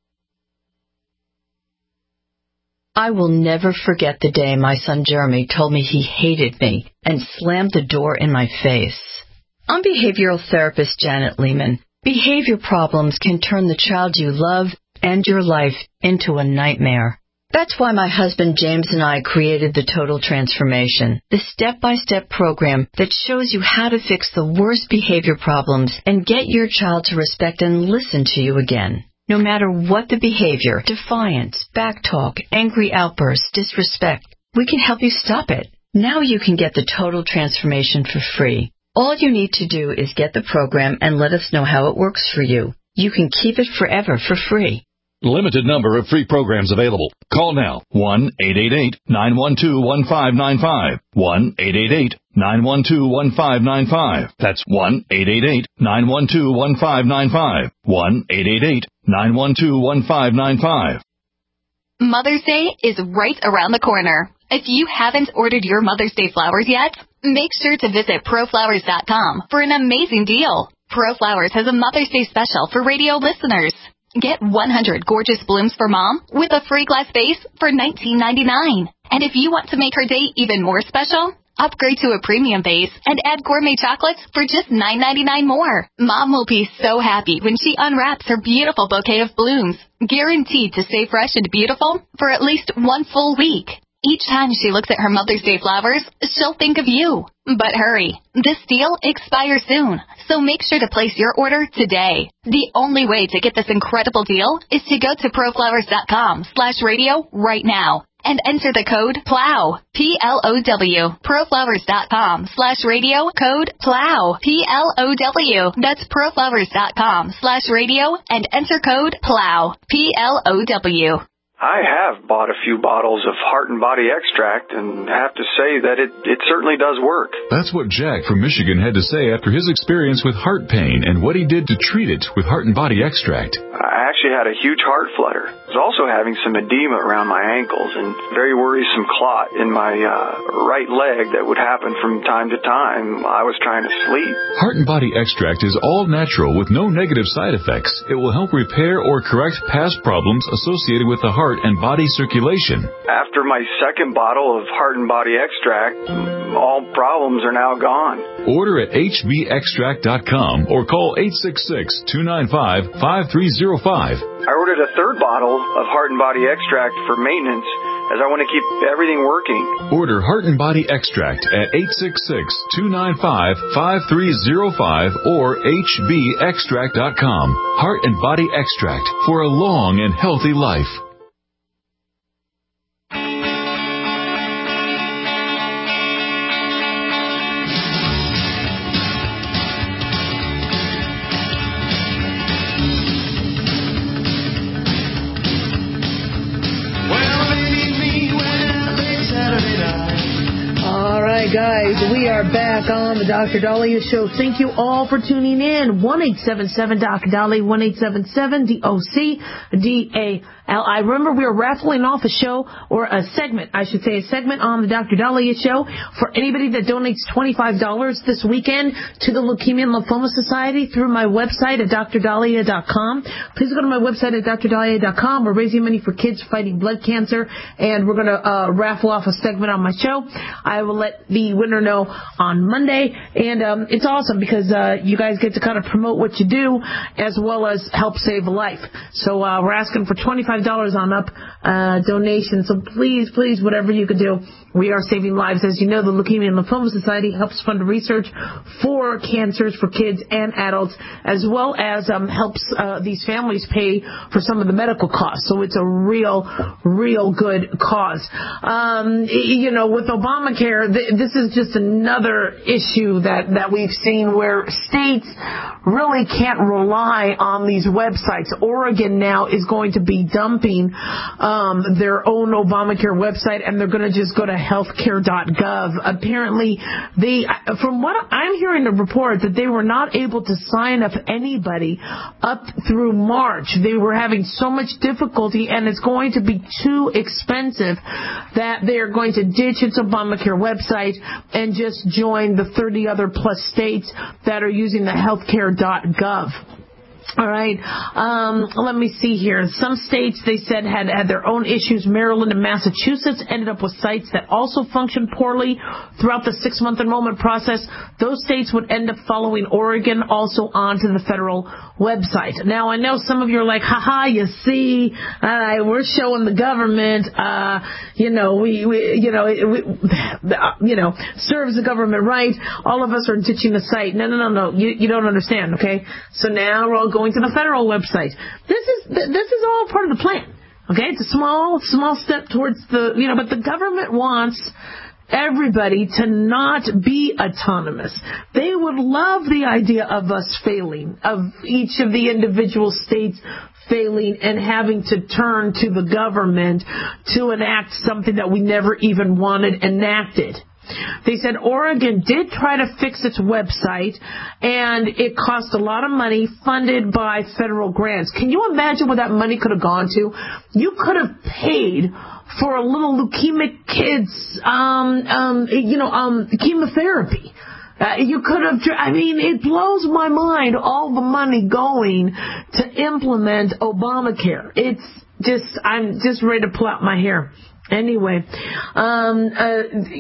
I will never forget the day my son Jeremy told me he hated me and slammed the door in my face. I'm behavioral therapist Janet Lehman. Behavior problems can turn the child you love and your life into a nightmare. That's why my husband James and I created the Total Transformation, the step-by-step program that shows you how to fix the worst behavior problems and get your child to respect and listen to you again. No matter what the behavior, defiance, backtalk, angry outbursts, disrespect, we can help you stop it. Now you can get the Total Transformation for free. All you need to do is get the program and let us know how it works for you. You can keep it forever for free. Limited number of free programs available. Call now. one eight eight eight, nine one two, one five nine five. one eight eight eight, nine one two, one five nine five. That's one eight eight eight, nine one two, one five nine five. one eight eight eight, nine one two, one five nine five. Mother's Day is right around the corner. If you haven't ordered your Mother's Day flowers yet, make sure to visit pro flowers dot com for an amazing deal. ProFlowers has a Mother's Day special for radio listeners. Get one hundred gorgeous blooms for Mom with a free glass vase for nineteen ninety-nine. And if you want to make her day even more special, upgrade to a premium vase and add gourmet chocolates for just nine ninety-nine more. Mom will be so happy when she unwraps her beautiful bouquet of blooms, guaranteed to stay fresh and beautiful for at least one full week. Each time she looks at her Mother's Day flowers, she'll think of you. But hurry, this deal expires soon, so make sure to place your order today. The only way to get this incredible deal is to go to pro flowers dot com slash radio right now and enter the code PLOW, P L O W, pro flowers dot com slash radio, code PLOW, P L O W. That's pro flowers dot com slash radio and enter code PLOW, P L O W. I have bought a few bottles of Heart and Body Extract and have to say that it, it certainly does work. That's what Jack from Michigan had to say after his experience with heart pain and what he did to treat it with Heart and Body Extract. I actually had a huge heart flutter. I was also having some edema around my ankles and very worrisome clot in my uh, right leg that would happen from time to time. I was trying to sleep. Heart and Body Extract is all natural with no negative side effects. It will help repair or correct past problems associated with the heart and body circulation. After my second bottle of Heart and Body Extract, all problems are now gone. Order at H B extract dot com or call eight six six, two nine five, five three zero five. I ordered a third bottle of Heart and Body Extract for maintenance as I want to keep everything working. Order Heart and Body Extract at eight six six, two nine five, five three zero five or H B extract dot com. Heart and Body Extract for a long and healthy life. right, guys, we are back on the Doctor Dahlia Show. Thank you all for tuning in. one eight seven seven D O C Dahlia, one eight seven seven D O C D A L I. Remember, we are raffling off a show, or a segment, I should say, a segment on the Doctor Dahlia Show for anybody that donates twenty-five dollars this weekend to the Leukemia and Lymphoma Society through my website at D R Dahlia dot com. Please go to my website at D R Dahlia dot com. We're raising money for kids fighting blood cancer, and we're going to uh, raffle off a segment on my show. I will let the winner know on Monday, and um, it's awesome because uh, you guys get to kind of promote what you do as well as help save a life. So uh, we're asking for twenty-five dollars on up uh, donation. So please, please, whatever you can do. We are saving lives. As you know, the Leukemia and Lymphoma Society helps fund research for cancers for kids and adults, as well as um, helps uh, these families pay for some of the medical costs. So it's a real, real good cause. Um, you know, with Obamacare, th- this is just another issue that, that we've seen where states really can't rely on these websites. Oregon now is going to be dumping um, their own Obamacare website, and they're going to just go to healthcare dot gov. Apparently, they, from what I'm hearing the report, that they were not able to sign up anybody up through March. They were having so much difficulty, and it's going to be too expensive that they're going to ditch its Obamacare website and just join the thirty other plus states that are using the healthcare dot gov. All right. Um, let me see here. Some states, they said, had had their own issues. Maryland and Massachusetts ended up with sites that also functioned poorly throughout the six-month enrollment process. Those states would end up following Oregon also onto the federal website. Now, I know some of you are like, ha-ha, you see, uh, we're showing the government, uh, you know, we, we you know, we, you know, serves the government right. All of us are ditching the site. No, no, no, no. You, you don't understand, okay? So now we're all going to the federal website. This is this is all part of the plan. Okay, it's a small small step towards the, you know, but the government wants everybody to not be autonomous. They would love the idea of us failing, of each of the individual states failing and having to turn to the government to enact something that we never even wanted enacted. They said Oregon did try to fix its website, and it cost a lot of money funded by federal grants. Can you imagine where that money could have gone to? You could have paid for a little leukemic kid's, um, um, you know, um, chemotherapy. Uh, you could have, I mean, it blows my mind, all the money going to implement Obamacare. It's just, I'm just ready to pull out my hair. Anyway, um, uh,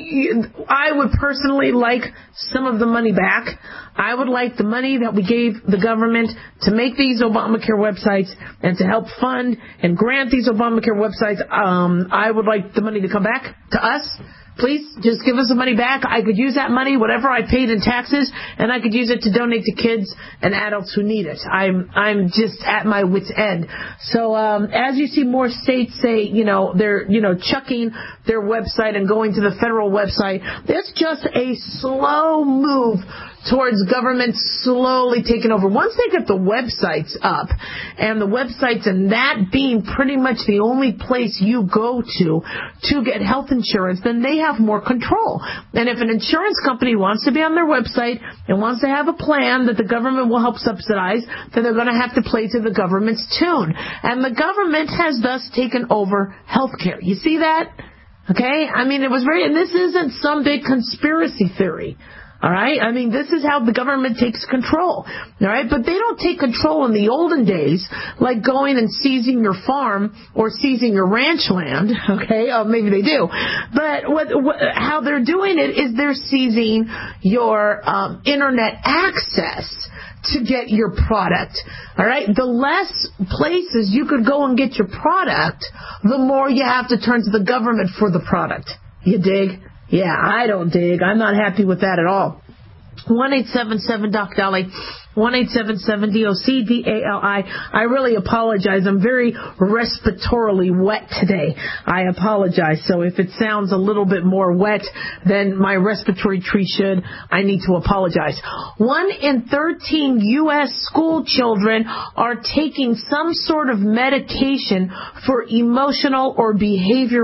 I would personally like some of the money back. I would like the money that we gave the government to make these Obamacare websites and to help fund and grant these Obamacare websites. Um, I would like the money to come back to us. Please, just give us the money back. I could use that money, whatever I paid in taxes, and I could use it to donate to kids and adults who need it. I'm I'm just at my wit's end. So um, as you see more states say, you know, they're, you know, chucking their website and going to the federal website, that's just a slow move towards government slowly taking over. Once they get the websites up, and the websites and that being pretty much the only place you go to to get health insurance, then they have more control. And if an insurance company wants to be on their website and wants to have a plan that the government will help subsidize, then they're going to have to play to the government's tune. And the government has thus taken over healthcare. You see that? Okay? I mean, it was very, and this isn't some big conspiracy theory. All right? I mean, this is how the government takes control. All right? But they don't take control in the olden days, like going and seizing your farm or seizing your ranch land. Okay? Or maybe they do. But what, what, how they're doing it is they're seizing your um, internet access to get your product. All right? The less places you could go and get your product, the more you have to turn to the government for the product. You dig? Yeah, I don't dig. I'm not happy with that at all. one eight seven seven D O C Dahlia, one eight seven seven D O C D A L I. I really apologize. I'm very respiratorily wet today. I apologize. So if it sounds a little bit more wet than my respiratory tree should, I need to apologize. One in thirteen U S school children are taking some sort of medication for emotional or behavioral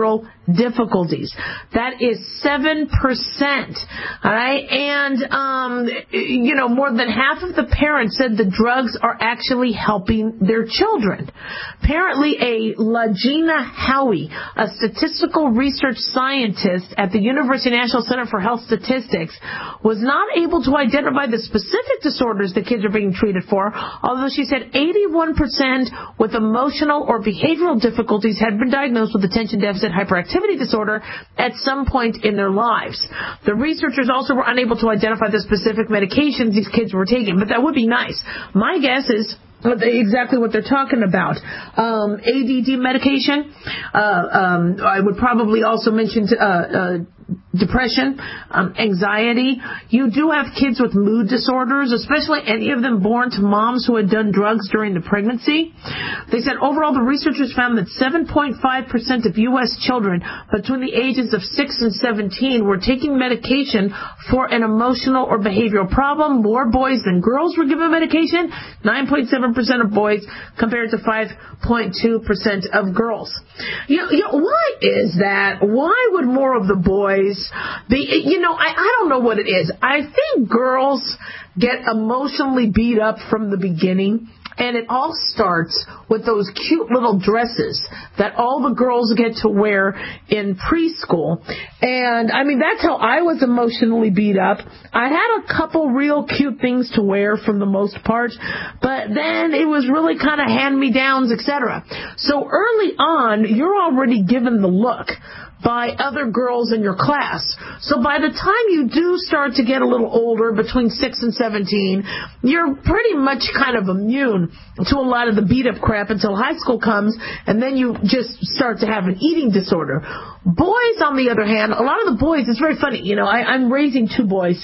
difficulties. That is seven percent. All right. And, um, you know, more than half of the parents said the drugs are actually helping their children. Apparently, a Lagina Howie, a statistical research scientist at the University National Center for Health Statistics, was not able to identify the specific disorders the kids are being treated for, although she said eighty-one percent with emotional or behavioral difficulties had been diagnosed with attention deficit hyperactivity disorder at some point in their lives. The researchers also were unable to identify the specific medications these kids were taking, but that would be nice. My guess is exactly what they're talking about. Um, A D D medication. Uh, um, I would probably also mention uh, uh, depression, um, anxiety. You do have kids with mood disorders, especially any of them born to moms who had done drugs during the pregnancy. They said overall the researchers found that seven point five percent of U S children between the ages of six and seventeen were taking medication for an emotional or behavioral problem. More boys than girls were given medication, nine point seven percent of boys compared to five point two percent of girls. You know, you know, why is that? Why would more of the boys be, you know, I, I don't know what it is. I think girls get emotionally beat up from the beginning. And it all starts with those cute little dresses that all the girls get to wear in preschool. And, I mean, that's how I was emotionally beat up. I had a couple real cute things to wear for the most part, but then it was really kind of hand-me-downs, et cetera. So early on, you're already given the look by other girls in your class. So by the time you do start to get a little older, between six and seventeen, you're pretty much kind of immune to a lot of the beat-up crap until high school comes, and then you just start to have an eating disorder. Boys, on the other hand, a lot of the boys, it's very funny, you know, I, I'm raising two boys.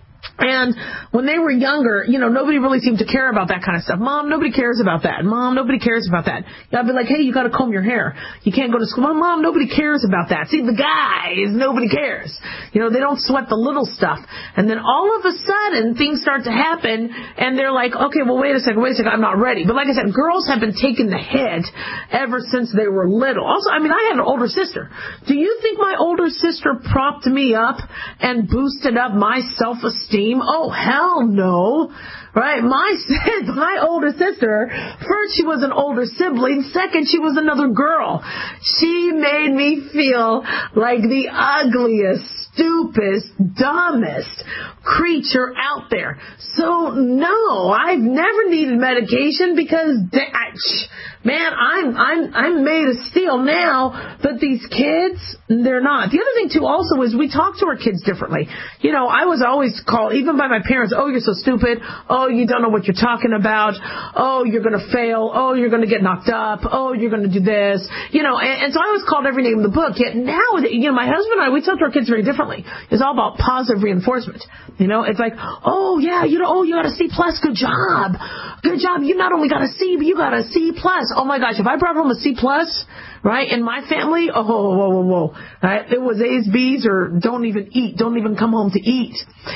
And when they were younger, you know, nobody really seemed to care about that kind of stuff. Mom, nobody cares about that. Mom, nobody cares about that. I'd be like, hey, you got to comb your hair. You can't go to school. Mom, Mom, nobody cares about that. See, the guys, nobody cares. You know, they don't sweat the little stuff. And then all of a sudden, things start to happen, and they're like, okay, well, wait a second, wait a second, I'm not ready. But like I said, girls have been taking the hit ever since they were little. Also, I mean, I had an older sister. Do you think my older sister propped me up and boosted up my self-esteem? Oh, hell no. Right? My my older sister, first she was an older sibling, second she was another girl. She made me feel like the ugliest, stupidest, dumbest creature out there. So no, I've never needed medication because I, man, I'm I'm I'm made of steel now, but these kids, they're not. The other thing too also is we talk to our kids differently. You know, I was always called, even by my parents, oh, you're so stupid. Oh, you don't know what you're talking about. Oh, you're going to fail. Oh, you're going to get knocked up. Oh, you're going to do this. You know, and, and so I was called every name in the book. Yet now, you know, my husband and I, we talk to our kids very differently. It's all about positive reinforcement. You know, it's like, oh, yeah, you know, oh, you got a C plus. Good job. Good job. You not only got a C, but you got a C plus. Oh, my gosh, if I brought home a C plus, right, in my family, oh, whoa, whoa, whoa, whoa. Right? It was A's, B's, or don't even eat. Don't even come home to eat.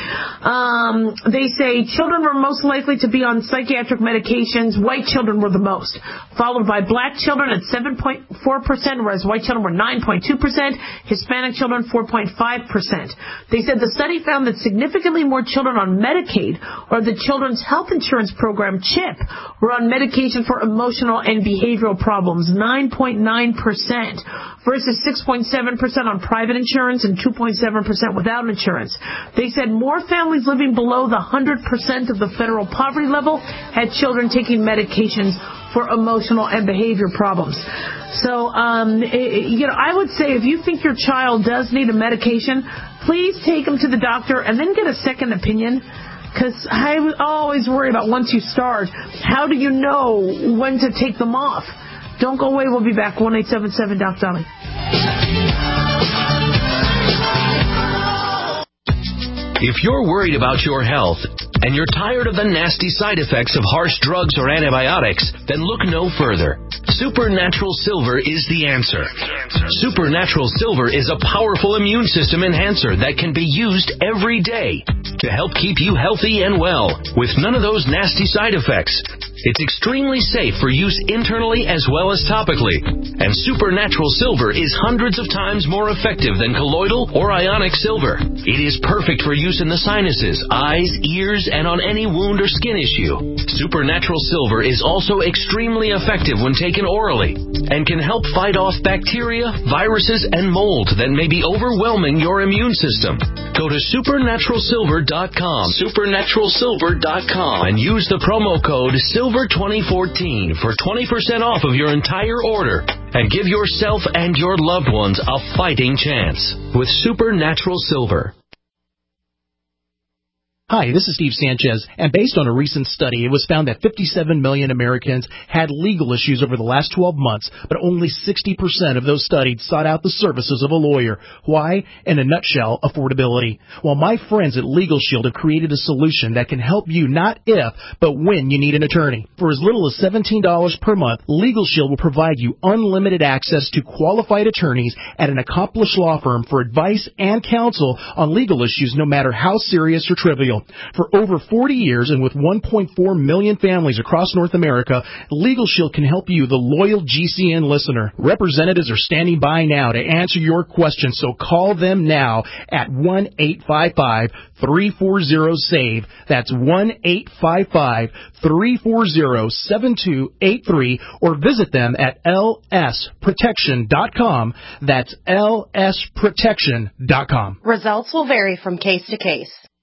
Um, they say children were most likely to be on psychiatric medications. White children were the most, followed by black children at seven point four percent, whereas white children were nine point two percent, Hispanic children four point five percent. They said the study found that significantly more children on Medicaid, or the Children's Health Insurance Program, CHIP, were on medication for emotional and behavioral problems, nine point nine percent, versus six point seven percent on private insurance and two point seven percent without insurance. They said more families living below the one hundred percent of the federal poverty level had children taking medications for emotional and behavior problems. So, um, it, you know, I would say if you think your child does need a medication, please take them to the doctor and then get a second opinion. Because I always worry about once you start, how do you know when to take them off? Don't go away. We'll be back. one eight seven seven Doc Dolly. If you're worried about your health and you're tired of the nasty side effects of harsh drugs or antibiotics, then look no further. Supernatural Silver is the answer. Supernatural Silver is a powerful immune system enhancer that can be used every day to help keep you healthy and well with none of those nasty side effects. It's extremely safe for use internally as well as topically. And Supernatural Silver is hundreds of times more effective than colloidal or ionic silver. It is perfect for use in the sinuses, eyes, ears, and on any wound or skin issue. Supernatural Silver is also extremely effective when taken orally and can help fight off bacteria, viruses, and mold that may be overwhelming your immune system. Go to supernatural silver dot com, supernatural silver dot com, and use the promo code silver twenty fourteen for twenty percent off of your entire order. And give yourself and your loved ones a fighting chance with Supernatural Silver. Hi, this is Steve Sanchez, and based on a recent study, it was found that fifty-seven million Americans had legal issues over the last twelve months, but only sixty percent of those studied sought out the services of a lawyer. Why? In a nutshell, affordability. Well, my friends at Legal Shield have created a solution that can help you not if, but when you need an attorney. For as little as seventeen dollars per month, Legal Shield will provide you unlimited access to qualified attorneys at an accomplished law firm for advice and counsel on legal issues, no matter how serious or trivial. For over forty years and with one point four million families across North America, Legal Shield can help you, the loyal G C N listener. Representatives are standing by now to answer your questions, so call them now at one eight five five, three four zero, S A V E. That's one eight five five, three four zero, seven two eight three, or visit them at L S protection dot com. That's L S protection dot com. Results will vary from case to case.